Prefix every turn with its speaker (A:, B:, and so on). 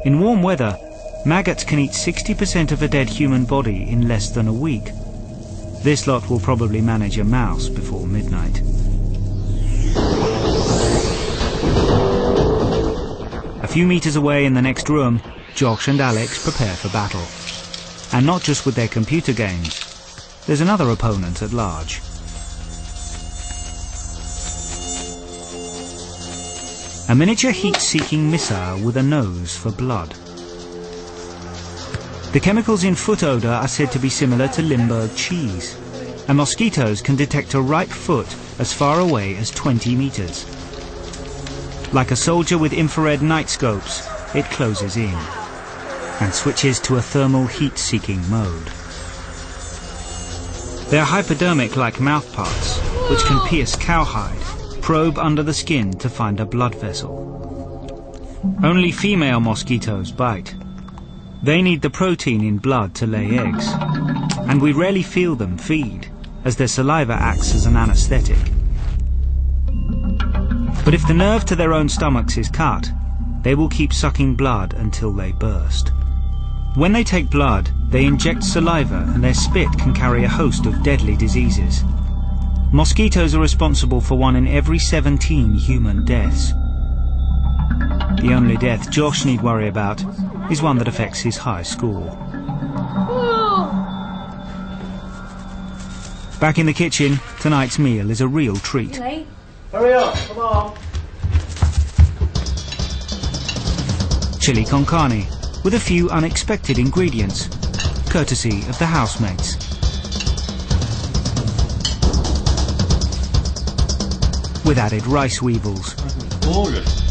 A: In warm weather, maggots can eat 60% of a dead human body in less than a week. This lot will probably manage a mouse before midnight. A few meters away in the next room, Josh and Alex prepare for battle. And not just with their computer games. There's another opponent at large. A miniature heat-seeking missile with a nose for blood. The chemicals in foot odour are said to be similar to Limburg cheese, and mosquitoes can detect a right foot as far away as 20 meters. Like a soldier with infrared night scopes, it closes in and switches to a thermal heat-seeking mode. They are hypodermic like mouthparts, which can pierce cowhide, probe under the skin to find a blood vessel. Only female mosquitoes bite. They need the protein in blood to lay eggs, and we rarely feel them feed, as their saliva acts as an anesthetic. But if the nerve to their own stomachs is cut, they will keep sucking blood until they burst. When they take blood, they inject saliva, and their spit can carry a host of deadly diseases. Mosquitoes are responsible for 1 in every 17 human deaths. The only death Josh need worry about is one that affects his high school. Back in the kitchen, tonight's meal is a real treat.
B: Hurry up, come on.
A: Chili con carne, with a few unexpected ingredients, courtesy of the housemates. With added rice weevils.
B: Gorgeous.